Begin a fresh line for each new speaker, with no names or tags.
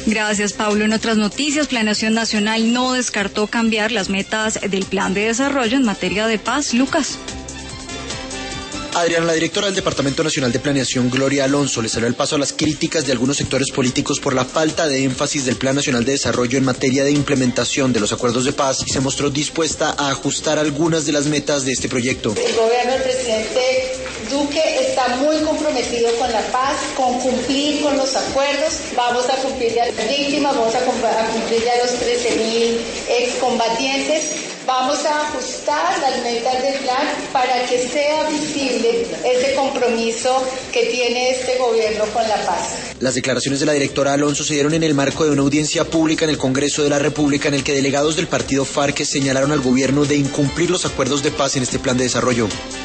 Gracias, Pablo. En otras noticias, Planeación Nacional no descartó cambiar las metas del Plan de Desarrollo en materia de paz. Lucas.
Adriana, la directora del Departamento Nacional de Planeación, Gloria Alonso, le salió el paso a las críticas de algunos sectores políticos por la falta de énfasis del Plan Nacional de Desarrollo en materia de implementación de los acuerdos de paz y se mostró dispuesta a ajustar algunas de las metas de este proyecto.
El gobierno del presidente Duque está muy comprometido con la paz, con cumplir con los acuerdos. Vamos a cumplir a las víctimas, vamos a cumplir a los 13.000 excombatientes. Vamos a ajustar las metas del plan para que sea visible ese compromiso que tiene este gobierno con la paz.
Las declaraciones de la directora Alonso se dieron en el marco de una audiencia pública en el Congreso de la República en el que delegados del partido FARC señalaron al gobierno de incumplir los acuerdos de paz en este plan de desarrollo.